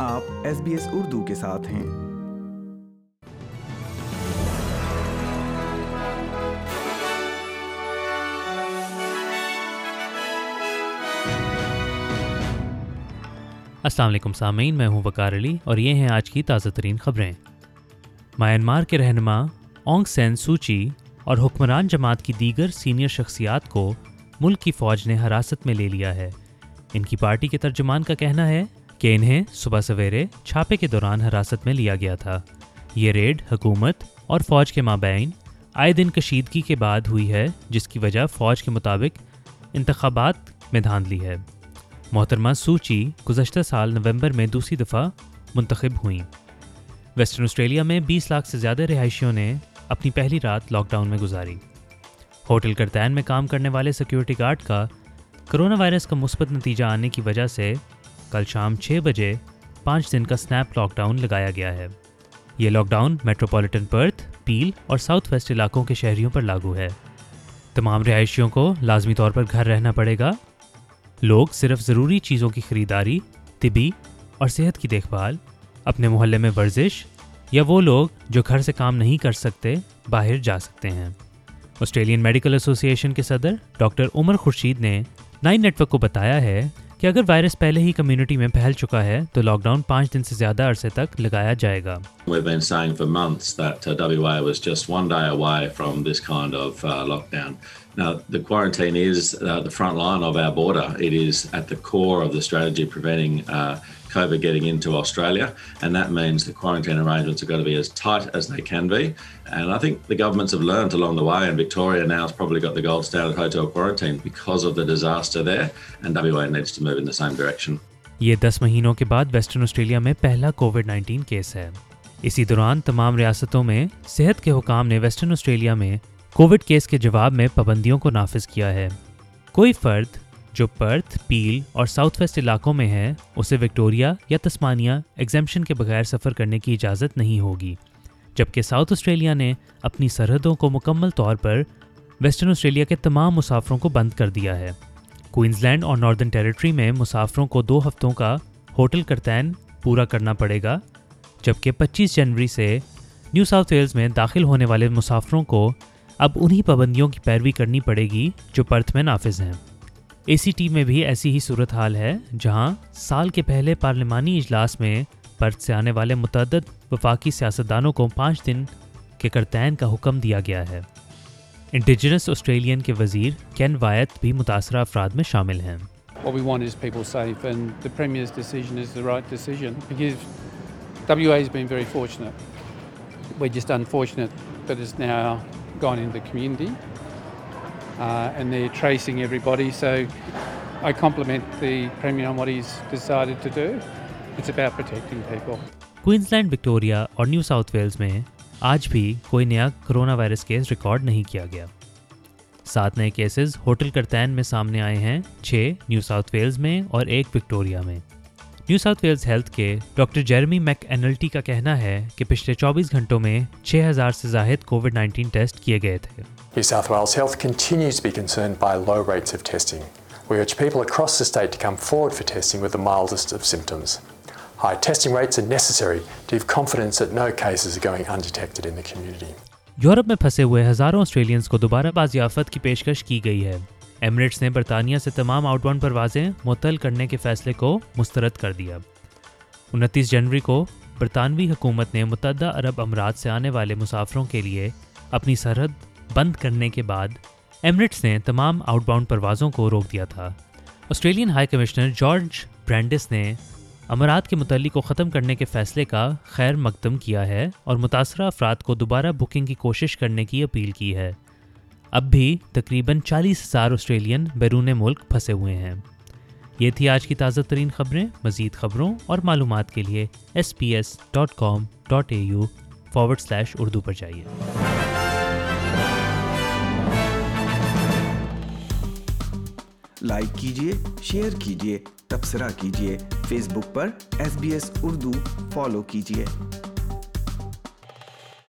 آپ SBS اردو کے ساتھ ہیں۔ السلام علیکم سامعین، میں ہوں وقار علی اور یہ ہیں آج کی تازہ ترین خبریں۔ میانمار کے رہنما اونگ سین سو چی اور حکمران جماعت کی دیگر سینئر شخصیات کو ملک کی فوج نے حراست میں لے لیا ہے۔ ان کی پارٹی کے ترجمان کا کہنا ہے کہ انہیں صبح سویرے چھاپے کے دوران حراست میں لیا گیا تھا۔ یہ ریڈ حکومت اور فوج کے مابین آئے دن کشیدگی کے بعد ہوئی ہے، جس کی وجہ فوج کے مطابق انتخابات میں دھاندلی ہے۔ محترمہ سو چی گزشتہ سال نومبر میں دوسری دفعہ منتخب ہوئیں۔ ویسٹرن آسٹریلیا میں 20 لاکھ سے زیادہ رہائشیوں نے اپنی پہلی رات لاک ڈاؤن میں گزاری۔ ہوٹل کرتین میں کام کرنے والے سیکیورٹی گارڈ کا کرونا وائرس کا مثبت نتیجہ آنے کی وجہ سے کل شام 6 بجے 5 دن کا سنیپ لاک ڈاؤن لگایا گیا ہے۔ یہ lockdown metropolitan Perth, Peel اور ساؤتھ ویسٹ علاقوں کے شہریوں پر لاگو ہے۔ تمام رہائشیوں کو لازمی طور پر گھر رہنا پڑے گا۔ لوگ صرف ضروری چیزوں کی خریداری، طبی اور صحت کی دیکھ بھال، اپنے محلے میں ورزش یا وہ لوگ جو گھر سے کام نہیں کر سکتے باہر جا سکتے ہیں۔ آسٹریلین میڈیکل ایسوسی ایشن کے صدر ڈاکٹر عمر خورشید نے 9 نیٹ ورک کو بتایا ہے کہ اگر وائرس پہلے ہی کمیونٹی میں پھیل چکا ہے تو لاک ڈاؤن 5 دن سے زیادہ عرصے تک لگایا جائے گا۔ We've been saying for months that WA was just one day away from this kind of lockdown. Now, the quarantine is the front line of our border. It is at the core of the strategy preventing COVID getting into Australia, and that means the quarantine arrangements are going to be as tight as they can be. And I think the governments have learned along the way, and Victoria now has probably got the gold standard hotel quarantine because of the disaster there, and WA needs to move in the same direction. یہ 10 مہینوں کے بعد western Australia میں پہلا COVID-19 case ہے۔ اسی دوران تمام ریاستوں میں صحت کے حکام نے ویسٹرن آسٹریلیا میں کووڈ کیس کے جواب میں پابندیوں کو نافذ کیا ہے۔ کوئی فرد جو پرتھ، پیل اور ساؤتھ ویسٹ علاقوں میں ہے، اسے وکٹوریا یا تسمانیہ ایگزیمپشن کے بغیر سفر کرنے کی اجازت نہیں ہوگی، جبکہ ساؤتھ آسٹریلیا نے اپنی سرحدوں کو مکمل طور پر ویسٹرن آسٹریلیا کے تمام مسافروں کو بند کر دیا ہے۔ کوئنز لینڈ اور ناردرن ٹیریٹری میں مسافروں کو 2 ہفتوں کا ہوٹل کرتین پورا کرنا پڑے گا، جبکہ 25 جنوری سے نیو ساؤتھ ویلز میں داخل ہونے والے مسافروں کو اب انہی پابندیوں کی پیروی کرنی پڑے گی جو پرتھ میں نافذ ہیں۔ ACT میں بھی ایسی ہی صورتحال ہے، جہاں سال کے پہلے پارلیمانی اجلاس میں پرتھ سے آنے والے متعدد وفاقی سیاستدانوں کو 5 دن کے کرتین کا حکم دیا گیا ہے۔ انڈیجنس آسٹریلین کے وزیر کین وایت بھی متاثرہ افراد میں شامل ہیں۔ What we want is people safe, and the Premier's decision is the right decision because WA has been very fortunate. We're just unfortunate that it's now gone in the community and they're tracing everybody, so I compliment the Premier on what he's decided to do. It's about protecting people. Queensland, Victoria اور New South Wales میں آج بھی کوئی نیا corona virus case record نہیں کیا گیا۔ 7 نئے کیسز ہوٹل کرتین میں سامنے آئے ہیں، 6 نیو ساؤتھ ویلز میں اور 1 وکٹوریا میں۔ نیو ساؤتھ ویلز ہیلتھ کے ڈاکٹر جیرمی میک اینلٹی کا کہنا ہے کہ پچھلے 24 گھنٹوں میں 6000 سے زائد کووڈ-19 ٹیسٹ کیے گئے تھے۔ New South Wales Health continues to be concerned by low rates of testing. We urge people across the state to come forward for testing with the mildest of symptoms. High testing rates are necessary to give confidence that no cases are going undetected in the community. یورپ میں پھنسے ہوئے ہزاروں Australians کو دوبارہ بازیافت کی پیشکش کی گئی ہے۔ ایمریٹس نے برطانیہ سے تمام آؤٹ باؤنڈ پروازیں معطل کرنے کے فیصلے کو مسترد کر دیا۔ 29 جنوری کو برطانوی حکومت نے متحدہ عرب امارات سے آنے والے مسافروں کے لیے اپنی سرحد بند کرنے کے بعد ایمریٹس نے تمام آؤٹ باؤنڈ پروازوں کو روک دیا تھا۔ Australian high commissioner George Brandis نے امارات کے متعلق کو ختم کرنے کے فیصلے کا خیر مقدم کیا ہے اور متاثرہ افراد کو دوبارہ بکنگ کی کوشش کرنے کی اپیل کی ہے۔ اب بھی تقریباً 40,000 آسٹریلین بیرون ملک پھنسے ہوئے ہیں۔ یہ تھی آج کی تازہ ترین خبریں۔ مزید خبروں اور معلومات کے لیے sbs.com.au/اردو پر جائیے۔ لائک کیجیے، شیئر کیجیے، تبصرہ کیجیے، فیس بک پر SBS اردو فالو کیجیے۔